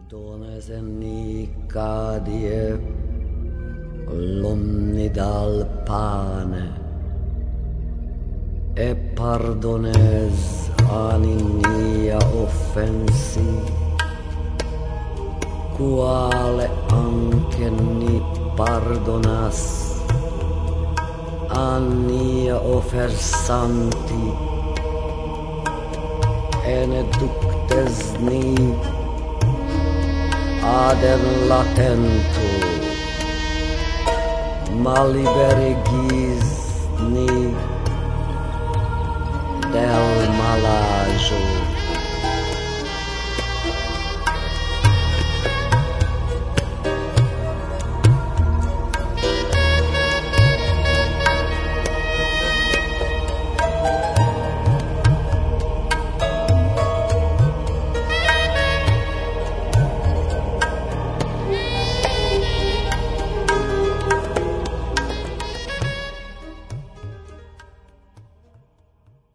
Perdonese cadie l'omni dal pane e pardones ania offensi, quale anche ni pardonas annia offersanti, ene ductes ni adem latento, maliberigis ni del malajo.